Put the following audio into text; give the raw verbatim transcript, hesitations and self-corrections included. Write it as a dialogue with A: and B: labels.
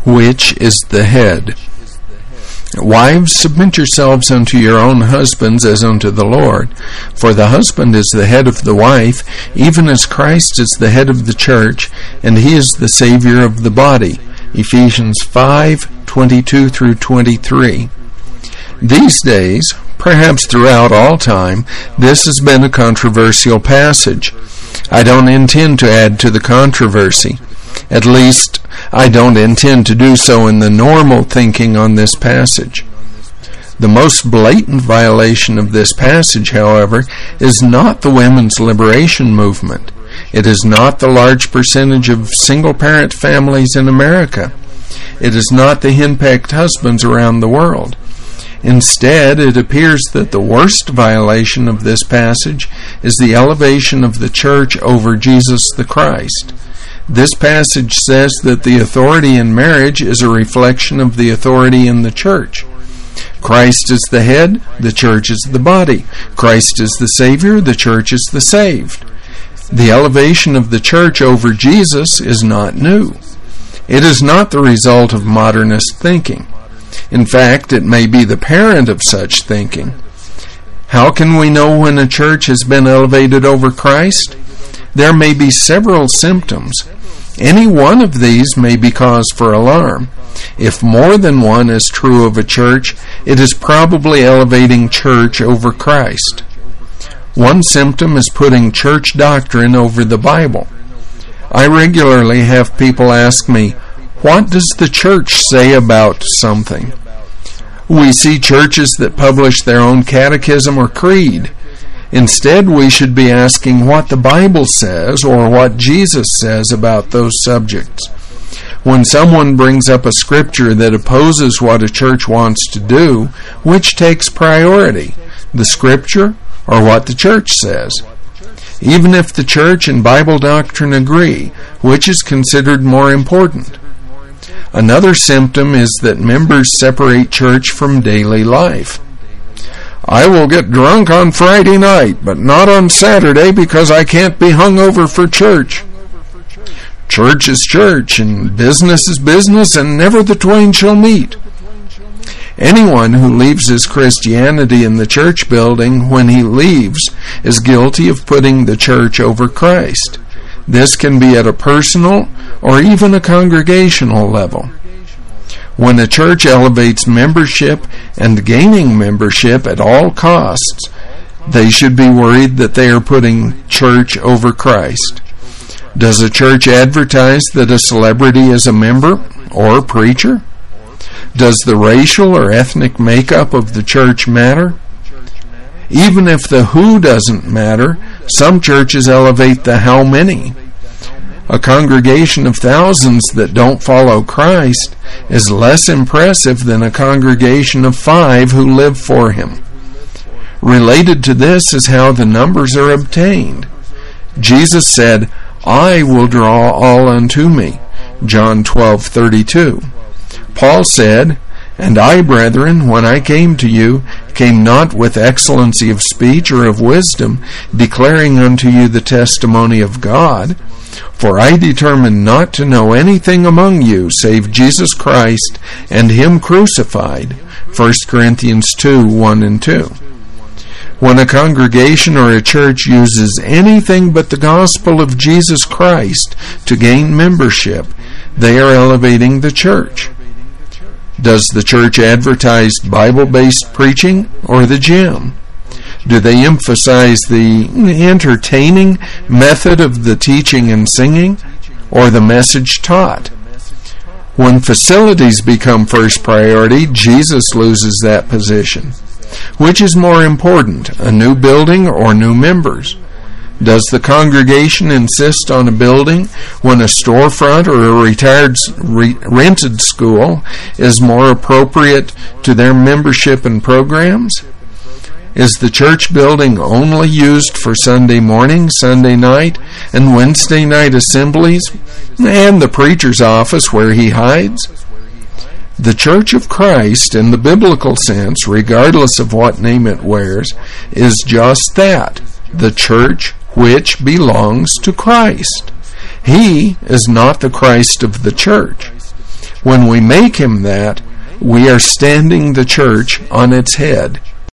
A: which is the head. Wives, submit yourselves unto your own husbands as unto the Lord. For the husband is the head of the wife, even as Christ is the head of the church, and he is the Savior of the body. Ephesians five, twenty-two through twenty-three. These days, perhaps throughout all time, this has been a controversial passage. I don't intend to add to the controversy. At least, I don't intend to do so in the normal thinking on this passage. The most blatant violation of this passage, however, is not the women's liberation movement. It is not the large percentage of single-parent families in America. It is not the henpecked husbands around the world. Instead, it appears that the worst violation of this passage is the elevation of the church over Jesus the Christ. This passage says that the authority in marriage is a reflection of the authority in the church. Christ is the head, the church is the body. Christ is the Savior, the church is the saved. The elevation of the church over Jesus is not new. It is not the result of modernist thinking. In fact, it may be the parent of such thinking. How can we know when a church has been elevated over Christ? There may be several symptoms. Any one of these may be cause for alarm. If more than one is true of a church, it is probably elevating church over Christ. One symptom is putting church doctrine over the Bible. I regularly have people ask me, what does the church say about something? We see churches that publish their own catechism or creed. Instead, we should be asking what the Bible says or what Jesus says about those subjects. When someone brings up a scripture that opposes what a church wants to do, which takes priority, the scripture or what the church says? Even if the church and Bible doctrine agree, which is considered more important? Another symptom is that members separate church from daily life. I will get drunk on Friday night, but not on Saturday because I can't be hungover for church. Church is church, and business is business, and never the twain shall meet. Anyone who leaves his Christianity in the church building when he leaves is guilty of putting the church over Christ. This can be at a personal or even a congregational level. When a church elevates membership and gaining membership at all costs, they should be worried that they are putting church over Christ. Does a church advertise that a celebrity is a member or a preacher? Does the racial or ethnic makeup of the church matter? Even if the who doesn't matter, some churches elevate the how many. A congregation of thousands that don't follow Christ is less impressive than a congregation of five who live for Him. Related to this is how the numbers are obtained. Jesus said, I will draw all unto me. John twelve thirty-two. Paul said, And I, brethren, when I came to you, came not with excellency of speech or of wisdom, declaring unto you the testimony of God. For I determined not to know anything among you save Jesus Christ and Him crucified. First Corinthians two, one and two. When a congregation or a church uses anything but the gospel of Jesus Christ to gain membership, they are elevating the church. Does the church advertise Bible-based preaching or the gym? Do they emphasize the entertaining method of the teaching and singing or the message taught? When facilities become first priority, Jesus loses that position. Which is more important, a new building or new members? Does the congregation insist on a building when a storefront or a retired re- rented school is more appropriate to their membership and programs? Is the church building only used for Sunday morning, Sunday night, and Wednesday night assemblies, and the preacher's office where he hides? The Church of Christ, in the biblical sense, regardless of what name it wears, is just that, the church which belongs to Christ. He is not the Christ of the church. When we make him that, we are standing the church on its head.